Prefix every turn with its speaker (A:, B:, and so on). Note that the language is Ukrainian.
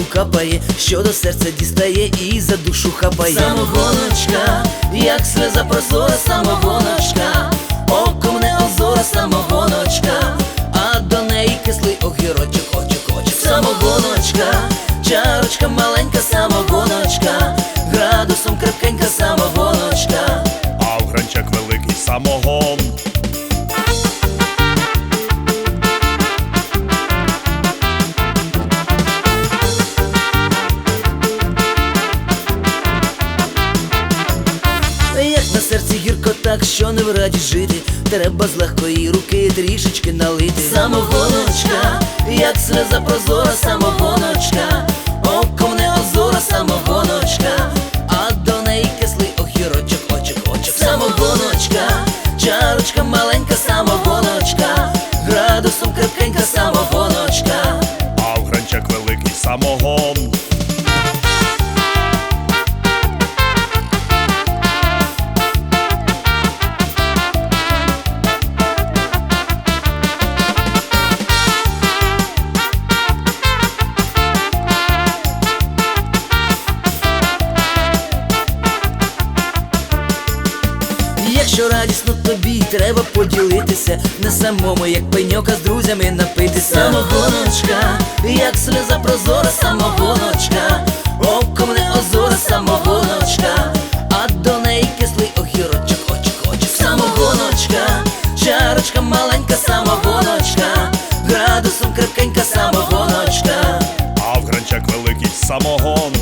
A: капає, що до серця дістає і за душу хапає. Самогоночка, як сльоза прозора, самогоночка, оком не озора, самогоночка, а до неї кислий огірочок, очок. Самогоночка, чарочка маленька, самогоночка, градусом крепкенька, самогоночка,
B: а в гранчак великий самогон.
A: Як на серці гірко так, що не в раді жити, треба з легкої руки трішечки налити. Самогоночка, як сльоза прозора, самогоночка, оком не озора, самогоночка, а до неї кислий огірочок, очок. Самогоночка, чарочка маленька, самогоночка, градусом крепкенька, самогоночка,
B: А в гранчак великий самогон.
A: Якщо радісно тобі, треба поділитися, не самому, як пеньок, а з друзями напитися. Самогоночка, як сльоза прозора, самогоночка, оком не озора, самогоночка, а до неї кислий огірочок, очок. Самогоночка, чарочка маленька, самогоночка, градусом крепкенька, самогоночка,
B: А в гранчак великий самогон.